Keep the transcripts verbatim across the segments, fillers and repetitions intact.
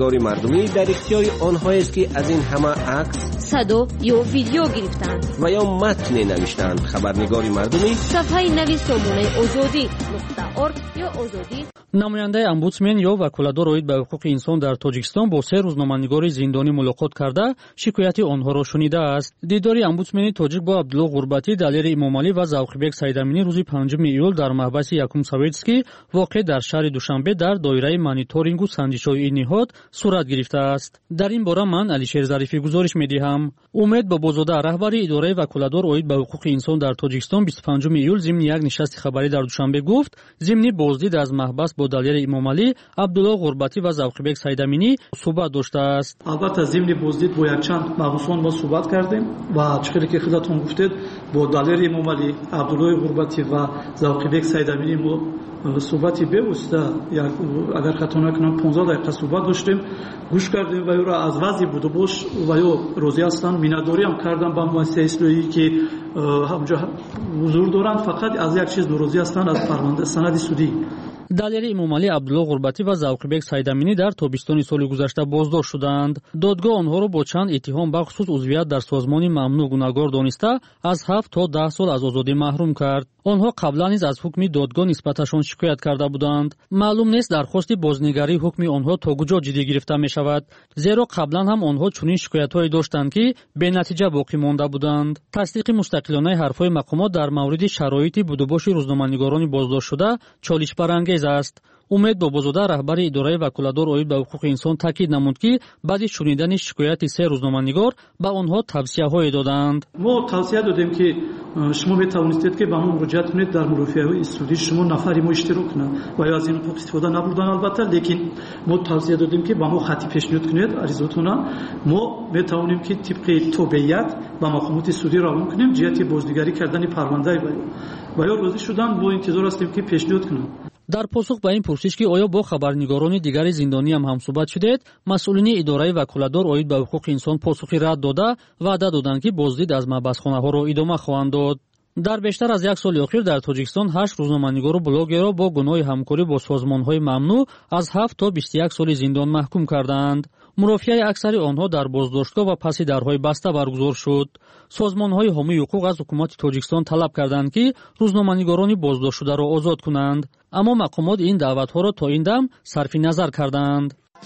خبرنگار مردمی در اختیار آنهایی است که از این همه عکس، صدا یا ویدیو گرفتند و یا متن نوشتند. خبرنگار مردمی صفحه نوی سامانه آزادی نقطه ارگ یا آزادی. намояндаи омбудсмен ё ваколадор оид ба ҳуқуқи инсон дар тоҷикистон бо се рӯзноманигори зиндонӣ мулоқот карда шикояти онҳоро шунидааст. дидори омбудсмени тоҷик бо абдулло ғурбатӣ, далери имомалӣ ва завқибек сайдаминӣ рӯзи панҷуми июл дар маҳбаси якум советскӣ воқеъ дар шаҳри душанбе дар доираи мониторингу санҷишҳои ин ниҳод сурат гирифтааст. дар ин бора ман алишер зарифӣ гузориш медиҳам. умед бобозода раҳбари идораи ваколадор оид ба ҳуқуқи инсон дар тоҷикистон бисту панҷуми июл зимни як нишасти хабарӣ дар душанбе гуфт зимни боздид аз маҳбас бо далери имомалӣ, абдулло ғурбатӣ ва завқибек сайдаминӣ суҳбат доштааст. албатта зимни боздид бо якчанд маҳбусон мо суҳбат кардем ва чунки ки худатон гуфтед бо далери имомалӣ, абдуллои ғурбатӣ ва завқибек сайдаминӣ мо суҳбати бевосита агар хато накунам понздаҳ дақиқа суҳбат доштем, гӯш кардем ва ёро аз вазъи будубош ва ё розӣ ҳастанд, миннатдориам кардам ба муассисаи ислоҳӣ ки ҳамҷо ҳузур доранд, фақат аз як чиз норозӣ ҳастанд, аз фарманда санади судӣ. далери имомалӣ, абдулло ғурбатӣ ва завқибек сайдаминӣ дар тобистони соли гузашта боздошт шуданд. додгоҳ онҳоро бо чанд иттиҳом бахусус узвият дар созмони мамнӯъ гунahгор дониста аз ҳафт то даҳ сол аз озодӣ маҳрум кард. онҳо қаблан низ аз ҳукми додгоҳ нисбаташон шикоят карда буданд. маълум нест дархости бознигарии ҳукми онҳо то куҷо ҷиддӣ гирифта мешавад, зеро қаблан ҳам онҳо чунин шикоятҳое доштанд ки бенатиҷа боқӣ монда буданд. тасдиқи мустақилонаи ҳарфҳои мақомот дар мавриди шароити будубоши рӯзноманигорони боздоштшуда чолишбарангез аст. умед бобозода раҳбари идораи ваколадор оид ба ҳуқуқи инсон таъкид намуд ки баъди шунидани шикояти се рӯзноманигор ба онҳо тавсияҳое доданд. мо тавсия додем ки шумо метавонистед ки ба мо муроҷиат кунед дар мурофиаҳои судӣ, шумо нафари мо иштирок кунад ва ё аз ин ҳуқуқ истифода набурдан, албатта, лекин мо тавсия додем ки ба мо хати пешниҳод кунед аризотона, мо метавонем ки тибқи тобеият ба мақомоти судӣ равон кунем ҷиҳати боздигарӣ кардани парвандаи ва ё ва ё розӣ шуданд, мо интизор ҳастем ки пешниҳод кунанд. дар посух ба ин пурсиш ки оё бо хабарнигорони дигари зиндонӣ ҳам ҳамсуҳбат шудед, масъулини идораи ваколадор оид ба ҳуқуқи инсон посухи рад дода ваъда доданд ки боздид аз маҳбасхонаҳоро идома хоҳанд дод. дар бештар аз як соли охир дар тоҷикистон ҳашт рӯзноманигору блогерро бо гуноҳи ҳамкорӣ бо созмонҳои мамнӯъ аз ҳафт то бисту як соли зиндон маҳкум карданд. мурофиаи аксари онҳо дар боздоштгоҳ ва паси дарҳои баста баргузор шуд. созмонҳои ҳомии ҳуқуқ аз ҳукумати тоҷикистон талаб карданд ки рӯзноманигорони боздоштшударо озод кунанд, аммо мақомот ин даъватҳоро то ин дам сарфи назар карданд.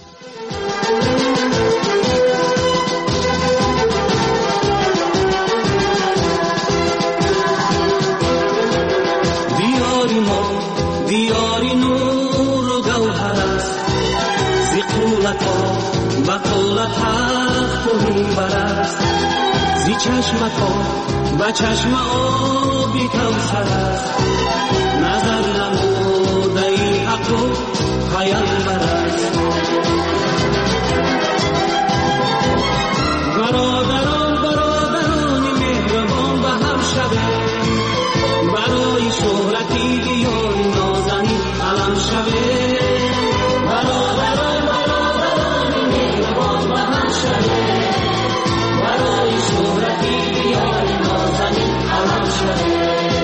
دیاری نور و گوهر است زی قولت ها و قولت حق و منبر است زی چشمت ها و چشم آبی کوثر است نظر نموده ای حق و پیامبر است برادران برادران مهربان به هم شده برای شهرتی بیان نازنین علم شده برادران برادران مهربان به هم شده برای شهرتی بیان نازنین علم شده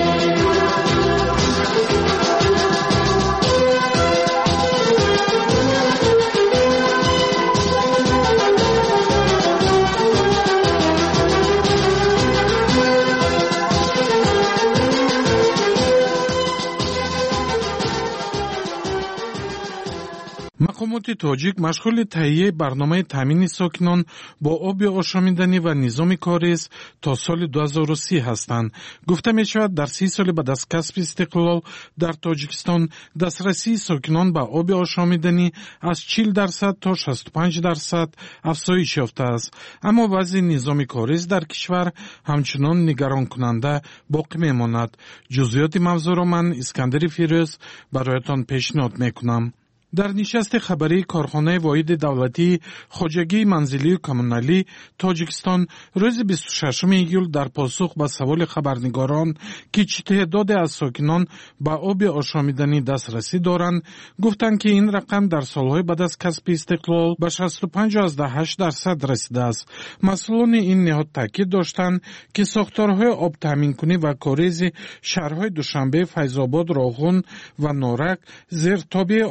мақомоти тоҷик машғули таҳияи барномаи таъмини сокинон бо оби ошомиданӣ ва низоми корис то соли ду ҳазору си ҳастанд. гуфта мешавад дар си соли баъд аз касби истиқлол дар тоҷикистон дастрасии сокинон ба оби ошомиданӣ аз чил дарсад то шасту панҷ дарсад афзоиш ёфтааст. аммо вазъи низоми корис дар кишвар ҳамчунон нигаронкунанда боқӣ мемонад. ҷузъиёти мавзӯъро ман Искандари Фирӯз бароятон пешниҳод мекунам. дар нишасти хабарии корхонаи воҳиди давлатии хоҷагии манзилию коммуналӣ тоҷикистон рӯзи бисту шашуми июл дар посух ба саволи хабарнигорон ки чӣ теъдоде аз сокинон ба оби ошомиданӣ дастрасӣ доранд, гуфтанд ки ин рақам дар солҳои баъд аз касби истиқлол ба шасту панҷ оздаҳ ҳашт дарсад расидааст. масъулони ин ниҳод таъкид доштанд ки сохторҳои обтаъминкунӣ ва коризи шаҳрҳои Душанбе, Файзобод, Роғун ва Норак зертобии онҳо нест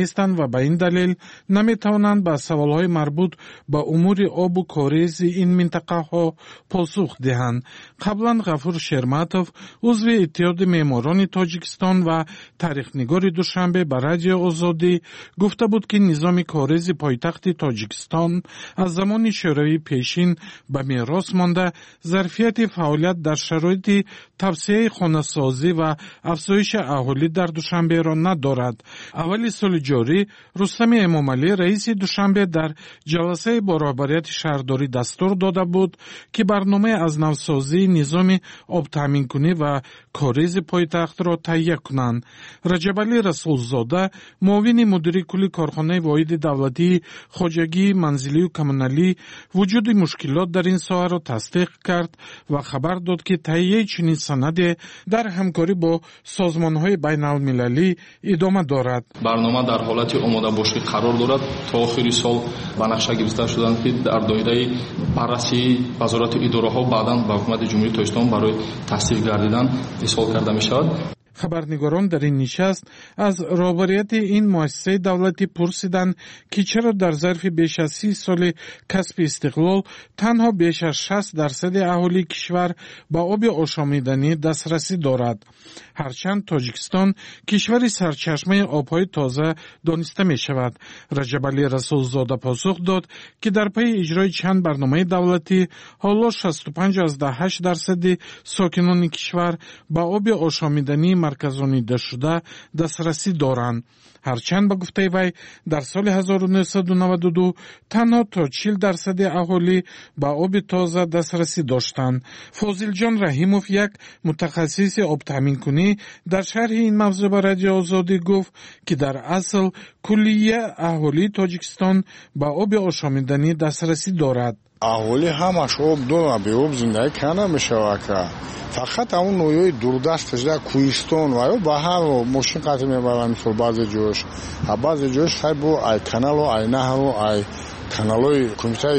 нестанд ва ба ин далел наметавонанд ба саволҳои марбут ба умури обу корези ин минтақаҳо посух диҳанд. қаблан ғафур шерматов, узви иттиҳоди меъморони тоҷикистон ва таърихнигори душанбе ба радио озодӣ гуфта буд ки низоми корези пойтахти тоҷикистон аз замони шӯравии пешин ба мерос монда зарфияти фаъолият дар шароити тавсеяи хонасозӣ ва афзоиши аҳолӣ дар душанберо надорад. аввали соли ҷорӣ рустами эмомалӣ раиси душанбе дар ҷаласаи бо роҳбарияти шаҳрдорӣ дастур дода буд ки барномаи аз навсозии низоми обтаъминкунӣ ва корези пойтахтро таҳия кунанд. раҷабалӣ расулзода, муовини мудири кулли корхонаи воҳиди давлатии хоҷагии манзилию коммуналӣ, вуҷуди мушкилот дар ин соҳаро тасдиқ кард ва хабар дод ки таҳияи чунин санаде дар ҳамкорӣ бо созмонҳои байналмилалӣ идома дорад. барнома дар ҳолати омодабошӣ қарор дорад. то охири сол ба нақша гирифта шуданд ки дар доираи баррасии вазорати идораҳо баъдан ба ҳукумати ҷумҳурии тоҷикистон барои тасдиқ гардидан исол карда мешавад. хабарнигорон дар ин нишаст аз роҳбарияти ин муассисаи давлатӣ пурсиданд ки чаро дар зарфи беш аз си соли касби истиқлол танҳо беш аз шаст дарсади аҳолии кишвар ба оби ошомиданӣ дастрасӣ дорад. ҳарчанд тоҷикистон кишвари сарчашмаи обҳои тоза дониста мешавад. раҷабалӣ расулзода посух дод ки дар пайи иҷрои чанд барномаи давлатӣ ҳоло шасту панҷ азда ҳашт дарсади сокинони кишвар ба оби ошомидании марказонидашуда дастрасӣ доранд. ҳарчанд ба гуфтаи вай дар соли ҳазору нӯҳсаду наваду ду танҳо то чил дарсади аҳолӣ ба оби тоза дастрасӣ доштанд. фозилҷон раҳимов, як мутахассиси обтаъминкунӣ, дар шарҳи ин мавзӯъ ба радио озодӣ гуфт ки дар асл куллия аҳолии тоҷикистон ба оби ошомиданӣ дастрасӣ дорад. аҳолӣ ҳамаш об дорад, беоб зиндагӣ карда намешавад. фақат ҳамун ноҳияи дурдасташ дар кӯҳистон ва ё ба ҳар мошин қатъ мебаранд. мисол баъзе ҷояш баъзе ҷояш хай бо ай каналу ай наҳру ай каналҳои кумитаи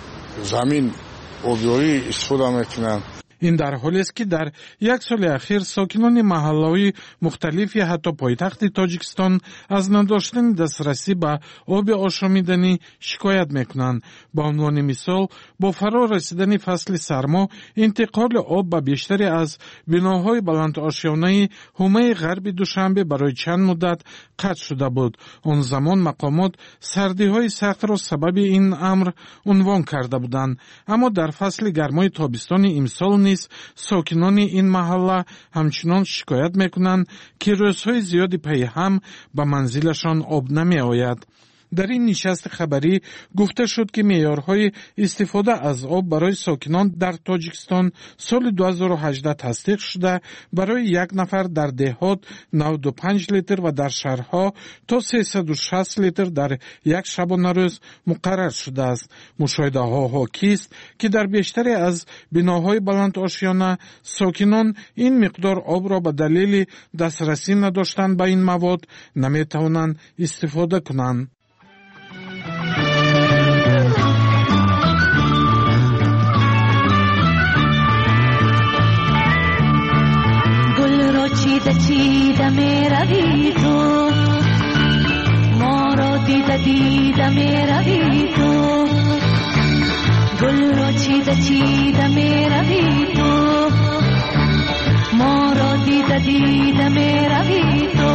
замин обёрӣ истифода мекунанд. ин дар ҳолест ки дар як соли ахир сокинони маҳаллаҳои мухталифи ҳатто пойтахти тоҷикистон аз надоштани дастрасӣ ба оби ошомиданӣ шикоят мекунанд. ба унвони мисол, бо фаро расидани фасли сармо интиқоли об ба бештаре аз биноҳои баландошёнаи ҳумаи ғарби душанбе барои чанд муддат қатъ шуда буд. он замон мақомот сардиҳои сахтро сабаби ин амр унвон карда буданд. аммо дар фасли гармои тобистони имсол сокинони ин маҳалла ҳамчунон шикоят мекунанд ки рӯзҳои зиёди пайи ҳам ба манзилашон об намеояд. дар ин нишасти хабарӣ гуфта шуд ки меъёрҳои истифода аз об барои сокинон дар тоҷикистон соли ду ҳазору ҳаждаҳ тасдиқ шуда барои як нафар дар деҳот навду панҷ литр ва дар шаҳрҳо то сесаду шаст литр дар як шабонарӯз муқаррар шудааст. мушоҳидаҳо ҳокист ки дар бештаре аз биноҳои баландошёна сокинон ин миқдор обро ба далели дастрасӣ надоштан ба ин мавод наметавонанд истифода кунанд. چیده چیده می روی تو ما را دیده دیده می روی تو گل را چیده چیده می روی تو ما را دیده دیده می روی تو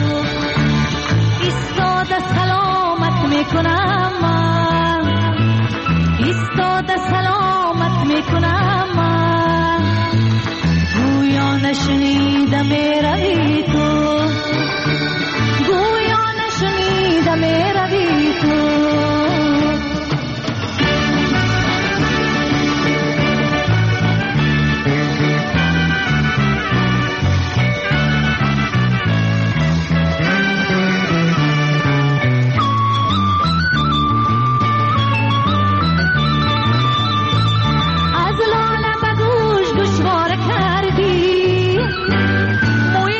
ایستاده سلامت می کنم من ایستاده سلامت می کنم من گویا نشنیده می روی تو گویا نشنیده می روی تو از لاله به گوش گوشواره کردی موی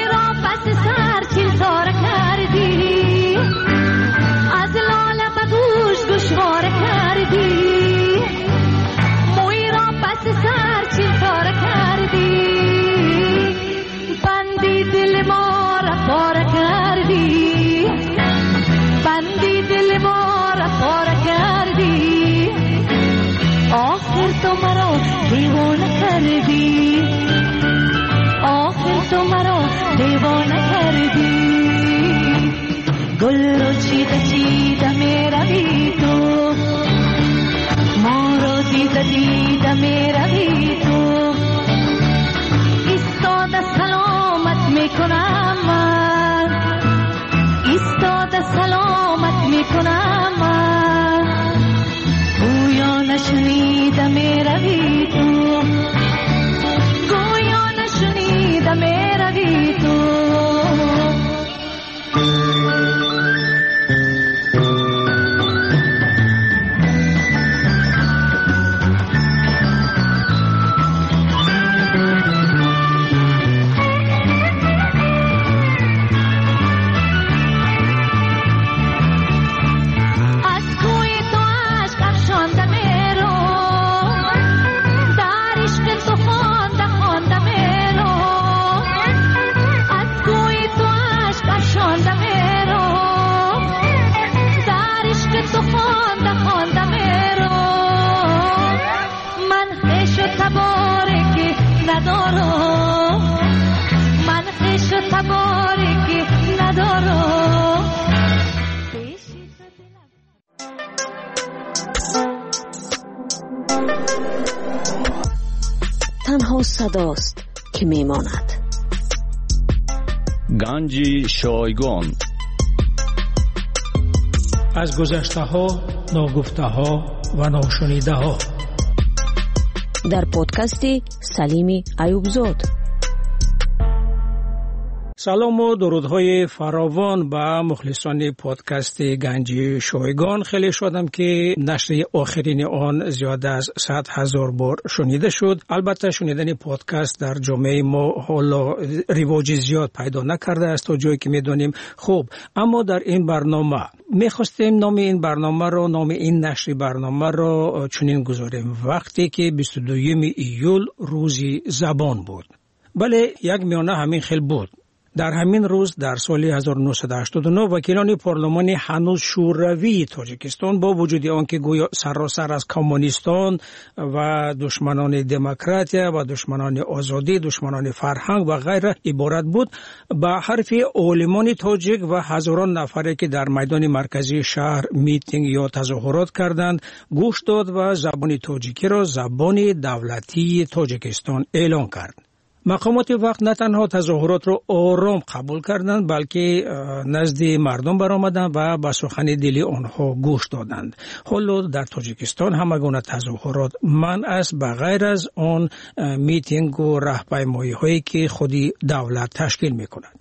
خونده خونده میرم من خیش و تبارکی ندارم من خیش و تبارکی ندارم تنها صداست که میماند. گنج شایگان از گذشته ها، ناگفته ها و ناشنیده ها در پادکست سلیم ایوبزاد. سلام و درودهای فراوان به مخلصان پادکست گنج شایگان. خیلی شدم که نشر آخرین آن زیاد از صد هزار بار شنیده شد. البته شنیدن پادکست در جامعه ما حالا رواج زیاد پیدا نکرده است تا جایی که میدونیم. خوب، اما در این برنامه میخواستیم نام این برنامه رو، نام این نشر برنامه رو چنین گذاریم: وقتی که بیست و دوم ایول روزی زبان بود. بله، یک میانه همین خیل بود. در همین روز در سال هزار و نهصد و هشتاد و نه وکیلان پارلمانی هنوز شوروی تاجیکستان با وجود آنکه گویا سراسر از کمونیستان و دشمنان دموکراتیا و دشمنان آزادی، دشمنان فرهنگ و غیره عبارت بود، با حرف عالمان تاجیک و هزاران نفری که در میدان مرکزی شهر میتینگ یا تظاهرات کردند گوش داد و زبان تاجیکی را زبان دولتی تاجیکستان اعلان کرد. مقامات وقت نه تنها تظاهرات را آرام قبول کردند بلکه نزد مردم برآمدند و به سخن دلی آنها گوش دادند. حالا در تاجیکستان همه گونه تظاهرات منع است به غیر از آن میتینگ و راهپیمایی هایی که خودی دولت تشکیل میکند.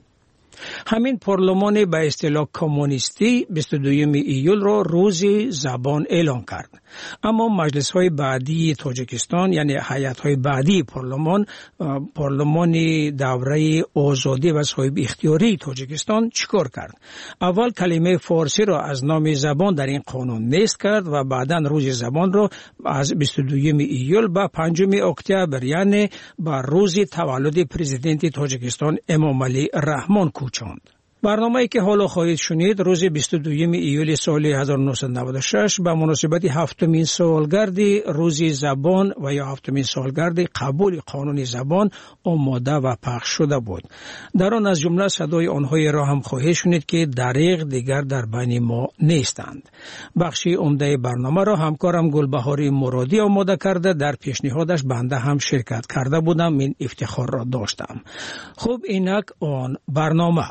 همین پارلمان به اصطلاح کمونیستی بیست و دوم ایول را روز زبان اعلان کرد. اما مجلس های بعدی تاجیکستان، یعنی هیئت های بعدی پارلمان، پارلمان دوره آزادی و صاحب اختیاری تاجیکستان چیکار کرد؟ اول کلمه فارسی را از نام زبان در این قانون نیست کرد و بعدا روز زبان را از بیست و دوم ایول به پنجم اکتبر، یعنی به روز تولد پرزیدنت تاجیکستان امام علی رحمان کوچاند. برنامه‌ای که حالا خواهید شنید روز بیست و دوم ایول سال هزار و نهصد و نود و شش به مناسبت هفتمین سالگرد روز زبان و یا هفتمین سالگرد قبول قانون زبان آماده و پخش شده بود. در آن از جمله صدای آنهایی را هم خواهید شنید که دریغ دیگر در بین ما نیستند. بخشی عمده برنامه را همکارم گلبهاری مرادی آماده کرده، در پیشنهادش بنده هم شرکت کرده بودم، این افتخار را داشتم. خب اینک آن برنامه.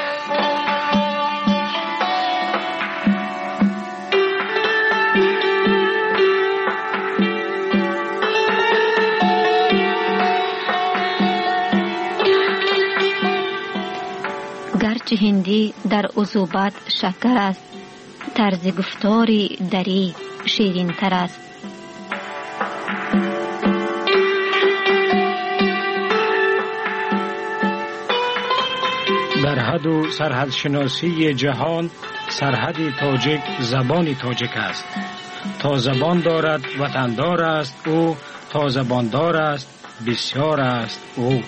گرچه هندی در عذوبت شکر است، طرز گفتاری دری شیرین تر است. در حد و سرحد شناسی جهان سرحد تاجیک زبان تاجیک است. تا زبان دارد وطندار است او، تا زبان دار است بسیار است او.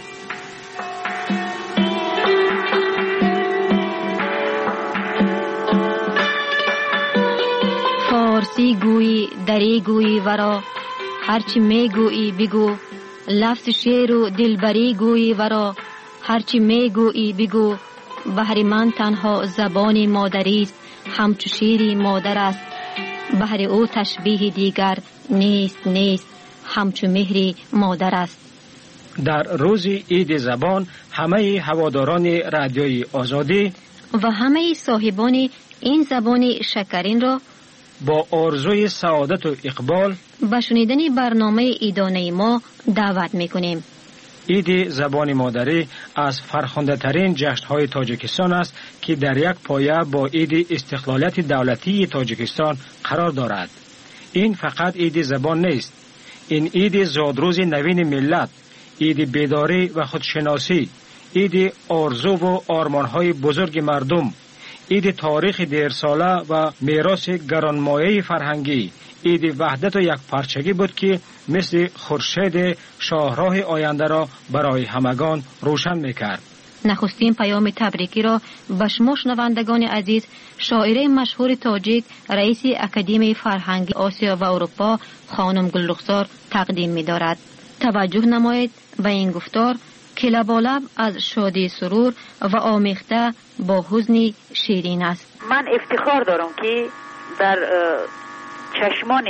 فارسی گویی دری گویی ورا، هرچی می گویی بگو. لفظ شعر و دلبری گویی ورا، هرچی می گویی بگو. بهر من تنها زبان مادری است، همچو شیری مادر است. بهر او تشبیه دیگر نیست نیست، همچو مهری مادر است. در روز عید زبان همه هواداران رادیوی آزادی و همه صاحبان این زبان شکرین را با آرزوی سعادت و اقبال به شنیدن برنامه عیدانه ما دعوت میکنیم. عید زبان مادری از فرخنده ترین جشن‌های تاجیکستان است که در یک پایه با عید استقلالیت دولتی تاجیکستان قرار دارد. این فقط عید زبان نیست، این عید زادروز نوین ملت، عید بیداری و خودشناسی، عید آرزو و آرمان‌های بزرگ مردم، عید تاریخ دیرساله و میراث گرانمایه فرهنگی، عید وحدت و یک پارچگی بود که مثل خورشید شاهراه آینده را برای همگان روشن میکرد. نخستین پیام تبریکی را به شما شنوندگان عزیز شاعره مشهور تاجیک رئیس اکادمی فرهنگی آسیا و اروپا خانم گلرخسار تقدیم می دارد. توجه نمایید به این گفتار که لبالب از شادی سرور و آمیخته با حزن شیرین است. من افتخار دارم که در چشمان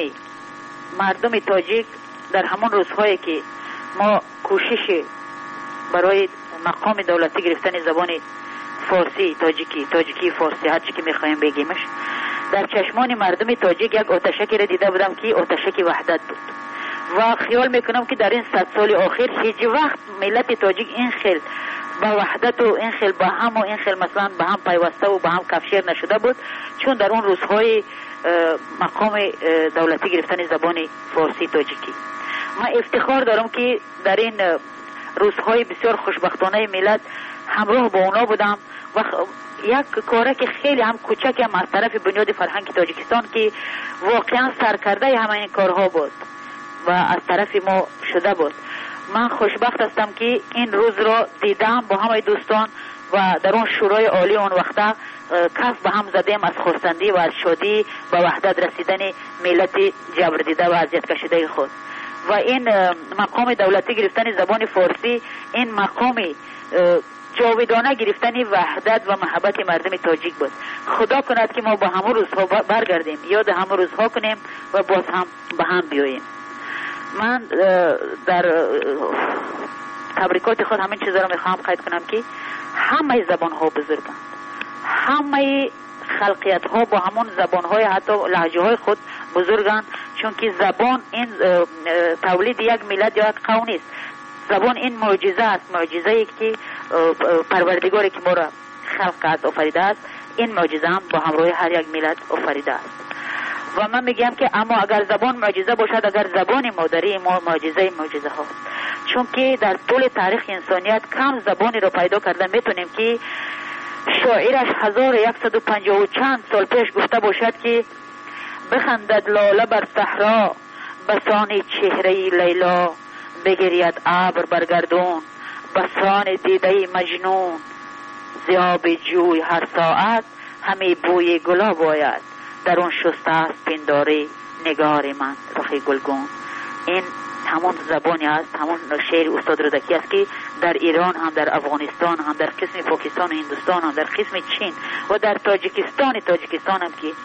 مردم تاجیک در همان روزهایی که ما کوشش برای مقام دولتی گرفتن زبان فارسی تاجیکی تاجیکی فارسی هر چی که میخوایم بگیمش، در چشمان مردم تاجیک یک آتشکی را دیده بودم که آتشکی وحدت بود و خیال میکنم که در این صد سال آخر هیچ وقت ملت تاجیک این خیل با وحدت و این خیل با هم و این خیل مثلا با هم پیوسته و با هم کفشیر نشده بود چون در اون روزهای مقام دولتی گرفتن زبان فارسی تاجیکی. من افتخار دارم که در این روزهای بسیار خوشبختانه ملت همراه با اونا بودم و یک کاره که خیلی هم کوچک هم از طرف بنیاد فرهنگ تاجیکستان که واقعا سرکرده همه این کارها بود و از طرف ما شده بود. من خوشبخت هستم که این روز را دیدم با همه دوستان و در اون شورای عالی اون وقتا کف به هم زدیم از خرسندی و از شادی به وحدت رسیدن ملت جبر دیده و اذیت کشیده خود. و این مقام دولتی گرفتن زبان فارسی این مقام جاودانه گرفتن وحدت و محبت مردم تاجیک بود. خدا کند که ما با همون روزها برگردیم، یاد همون روزها کنیم و باز هم به هم بیاییم. من در تبریکات خود همین چیزا رو میخوام قید کنم که همه زبان ها بزرگند، همه خلقیت ها با همون زبان های حتی لهجه های خود بزرگند، چون که زبان این تولید یک ملت یا یک قوم نیست. زبان این معجزه است، معجزه ای که پروردگاری که ما را خلق کرد آفریده است، این معجزه هم با همراه هر یک ملت آفریده است. و من میگم که اما اگر زبان معجزه باشد، اگر زبان مادری ما معجزه معجزه هاست، چون که در طول تاریخ انسانیت کم زبانی رو پیدا کردن میتونیم که شاعرش هزار یکصد و پنجاه و چند سال پیش گفته باشد که بخندد لاله بر صحرا بسان چهره لیلا، بگرید ابر بر گردون بسان دیده مجنون، ذیاب جوی هر ساعت همه بوی گلاب آید، در اون شسته است پنداری نگار من رخ گلگون. این همون زبانی است، همون شعر استاد رودکی است که در ایران هم، در افغانستان هم، در قسم پاکستان و هندوستان هم، در قسم چین و در تاجیکستان تاجیکستان هم که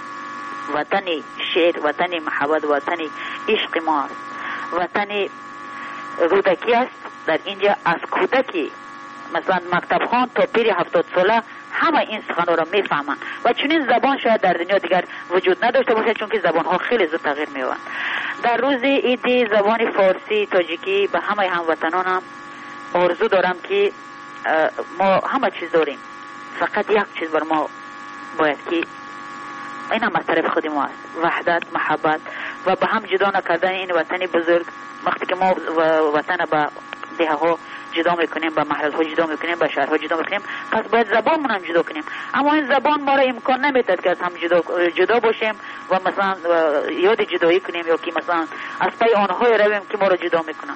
وطن شعر، وطن محبت، وطن عشق ما است، وطن رودکی است. در اینجا از کودکی مثلا مکتب خان تا پیر هفتاد ساله همه این سخنان را میفهمند و چنین زبان شاید در دنیا دیگر وجود نداشته باشد، چون که زبان ها خیلی زود تغییر می‌یابند. در روز عید زبان فارسی تاجیکی به همه هموطنانم آرزو دارم که ما همه چیز داریم، فقط یک چیز بر ما باید که این هم از طرف خود ما است، وحدت، محبت و به هم جدا نکردن این وطن بزرگ. وقتی که ما وطن به دهه ها جدا میکنیم، به محل ها جدا میکنیم، به شهرها جدا میکنیم، پس باید زبانمون هم جدا کنیم. اما این زبان ما را امکان نمیداد که از هم جدا جدا باشیم و مثلا یاد جدایی کنیم یا که مثلا از پای آنهای رویم که ما را جدا میکنن.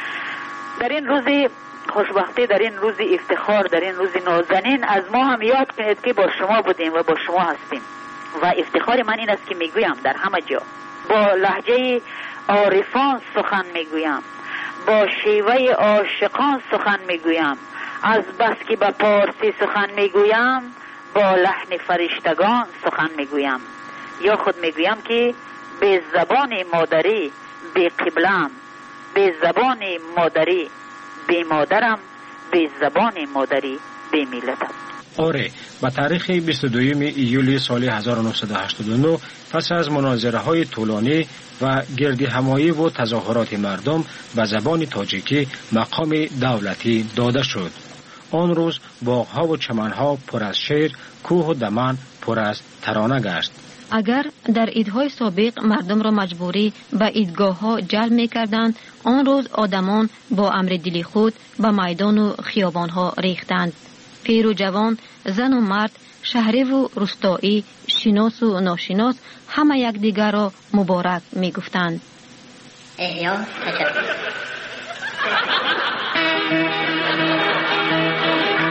در این روز خوشبختی، در این روز افتخار، در این روز نازنین از ما هم یاد کنید که با شما بودیم و با شما هستیم. و افتخار من این است که میگویم در همه جا با لهجه عارفان سخن میگویم، با شیوه عاشقان سخن میگویم، از بس که به پارسی سخن میگویم با لحن فرشتگان سخن میگویم. یا خود میگویم که به زبان مادری به قبلم، به زبان مادری به مادرم، به زبان مادری به ملتم. آره، با تاریخ بیست و دوم ایولی سال هزار و نهصد و هشتاد و نه پس از مناظره های طولانی و گردی همایی و تظاهرات مردم به زبان تاجیکی مقام دولتی داده شد. آن روز باغ‌ها و چمن‌ها پر از شعر، کوه و دمن پر از ترانه گشت. اگر در عیدهای سابق مردم را مجبوری به عیدگاه ها جلب می کردند، آن روز آدمان با امر دلی خود به میدان و خیابان ها ریختند. پیر و جوان، زن و مرد، شهری و روستایی، شناس و ناشناس همه یک دیگر را مبارک می گفتند. احیا تشکر.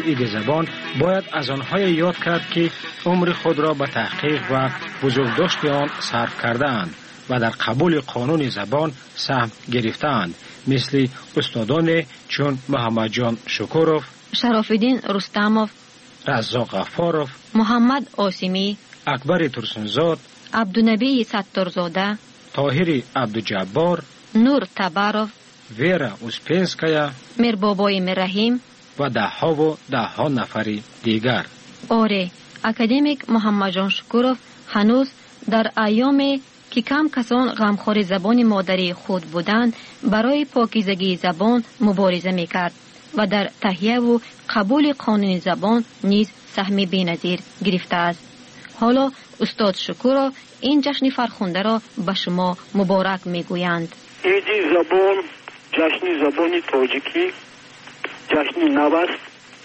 تبعید زبان باید از آنهای یاد کرد که عمر خود را به تحقیق و بزرگداشت آن صرف کرده‌اند و در قبول قانون زبان سهم گرفته‌اند، مثل استادان چون محمد جان شکوروف، شرافالدین رستموف، رزاق غفاروف، محمد آسیمی، اکبر ترسنزاد، عبدالنبی ستارزاده، طاهر عبدالجبار، نور تباروف، ویرا اوسپنسکایا، میربابای مرحیم و ده ها و ده ها نفری دیگر. آره، اکادمیک محمد جان شکوروف هنوز در ایامی که کم کسان غمخوار زبان مادری خود بودند برای پاکیزگی زبان مبارزه میکرد و در تهیه و قبول قانون زبان نیز سهمی بی‌نظیر گرفته است. حالا استاد شکوروف این جشن فرخنده را به شما مبارک میگویند. عید زبان، جشن زبان تاجیکی، جشن نوست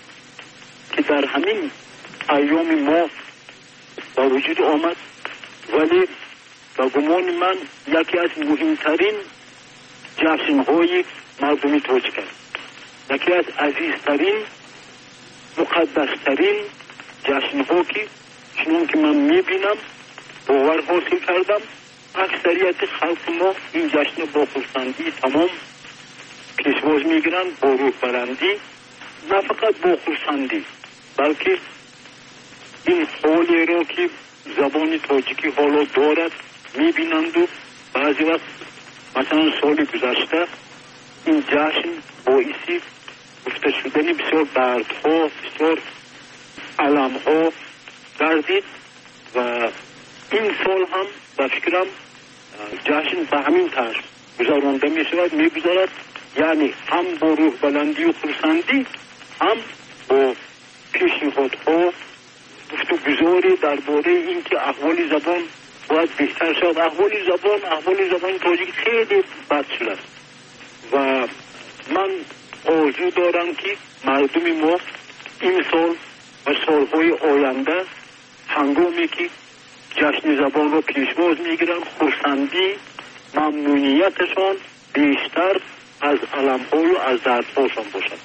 که در همین ایام ما با وجود آمد، ولی با گمان من یکی از مهمترین جشن‌های مردم تاجیک است. یکی از عزیزترین، مقدسترین جشن‌ها که چنان که من می‌بینم باور حاصل کردم، اکثریت خلق ما این جشن با خرسندی تمام پیشواز میگیرند، با روح برندی، نه فقط با خرسندی بلکه این حالی را که زبان تاجیکی حالا دارد میبینند و بعضی وقت مثلا سال گذشته این جشن باعثی گفته شدن بسیار دردها، بسیار علمها گردید و این سال هم به فکرم جشن به همین طرز گذرانده می شود، می گذارد، یعنی هم با روح بلندی و خرسندی، هم با پیشنهادها گفتگوزاری درباره اینکه احوال زبان باید بهتر شد. احوال زبان احوال زبان تاجیک خیلی بد شده است و من آرزو دارم که مردم ما این سال و سالهای آینده هنگامی که جشن زبان رو پیشواز میگیرن، خرسندی، ممنونیتشان بیشتر از علم‌های و از دردهاشان باشد.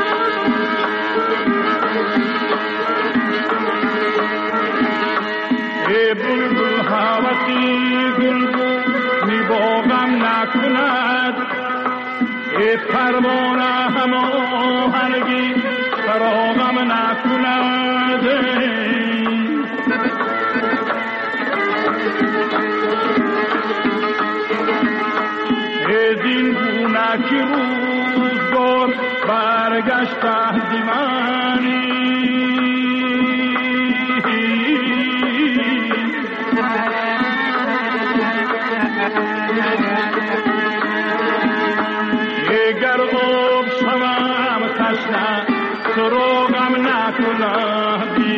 ای بلبل هوسی گلگون می باغم نکند، ای پروانه هماهنگی فراغم نکند. ای دین گونه که روزگار برگشت عهد منی، اگر آب شوم تشنه سراغم نکندی.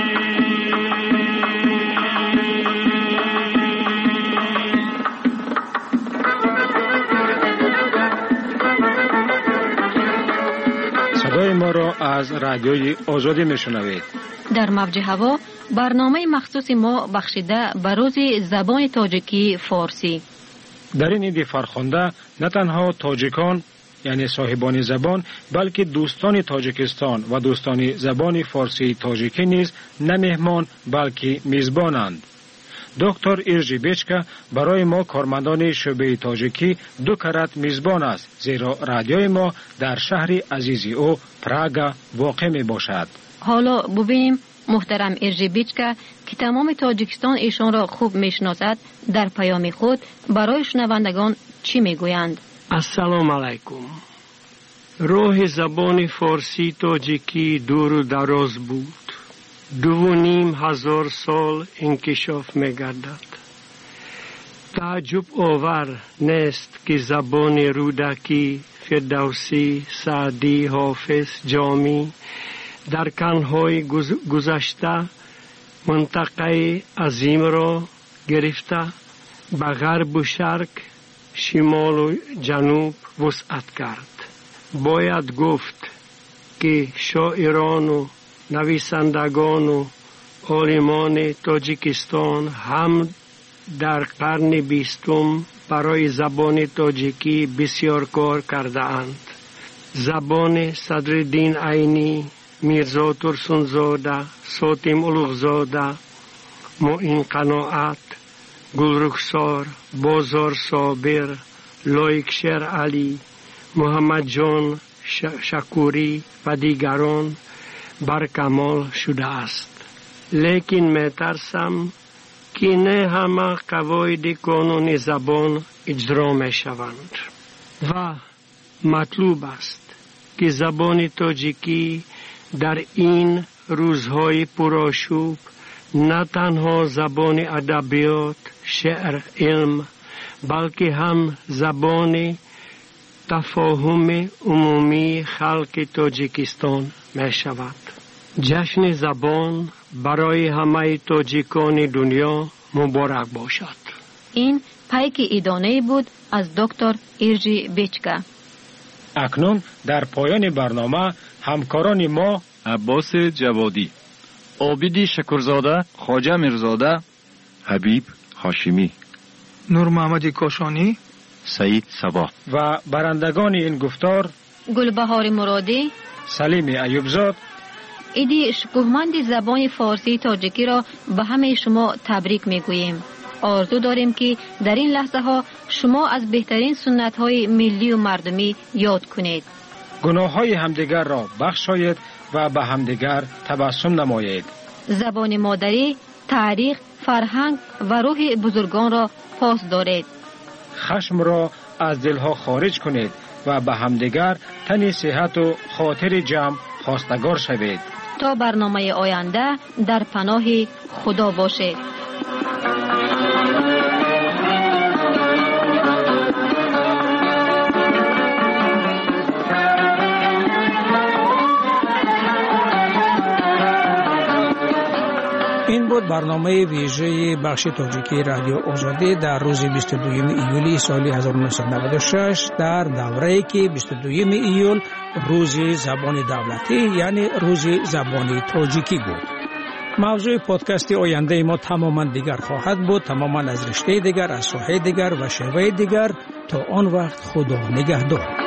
صدای ما را از رادیوی آزادی میشنوید. در موج هوا برنامه مخصوص ما بخشیده به روز زبان تاجیکی فارسی. در این عید فرخنده نه تنها تاجیکان یعنی صاحبان زبان بلکه دوستان تاجیکستان و دوستان زبان فارسی تاجیکی نیز نه مهمان بلکه میزبانند. دکتر ایرجی بیچکا برای ما کارمندان شعبه تاجیکی دو کرات میزبان است، زیرا رادیوی ما در شهر عزیزی او پراگا واقع می باشد. حالا ببینیم محترم ایرجی بیچکا که تمام تاجیکستان ایشان را خوب میشناسد در پیام خود برای شنوندگان چی میگویند؟ السلام علیکم. راه زبان فارسی تاجیکی دور و دراز بود. دو و نیم هزار سال انکشاف می‌گردد. تعجب آور نیست که زبان رودکی، فردوسی، سعدی، حافظ، جامی در قرن‌های گذشته منطقه عظیم را گرفته به غرب و شرق، شمال و جنوب وسعت کرد. باید گفت که شاعران و نویسندگان و عالمان تاجیکستان هم در قرن بیستم برای زبان تاجیکی بسیار کار کرده اند. زبان صدرالدین عینی، میرزا ترسونزاده، ساتیم اولوغزاده، معین قناعت، گلرخسار، بازار صابر، لایکشر علی، محمد جان شکوری و دیگران برکمال شده است. لیکن می ترسم که نه همه قواعد قانون زبان اجرا می شوند و مطلوب است که زبان تاجیکی در این روزهای پرآشوب نه تنها زبان ادبیات، شعر، علم، بلکه هم زبان تفاهم عمومی خلق تاجیکستان می شود. جشن زبان برای همه تاجیکان دنیا مبارک باشد. این پیک ایدانه بود از دکتر ایرجی بیچکا. اکنون در پایان برنامه همکاران ما عباس جوادی، عابدی شکرزاده، خواجه میرزاده، حبیب هاشمی، نور محمد کاشانی، سعید صبا و برندگان این گفتار گلبهار مرادی، سلیم ایوبزاد. ایدی شکوهمند زبان فارسی تاجیکی را به همه شما تبریک میگوییم. آرزو داریم که در این لحظه ها شما از بهترین سنت های ملی و مردمی یاد کنید. گناه های همدیگر را بخشایید و به همدیگر تبسم نمایید. زبان مادری، تاریخ، فرهنگ و روح بزرگان را پاس دارید. خشم را از دلها خارج کنید و به همدیگر تن صحت و خاطر جمع خواستگار شوید. تا برنامه آینده در پناه خدا باشید. این بود برنامه ویژه بخش تاجیکی رادیو آزادی در روز بیست و دوم ایولی سال هزار و نهصد و نود و شش در دوره‌ای که بیست و دوم ایول روز زبان دولتی یعنی روز زبان تاجیکی بود. موضوع پادکست آینده ما تماما دیگر خواهد بود، تماما از رشته دیگر، از ساحه دیگر و شیوه دیگر. تا آن وقت خدا نگهدار.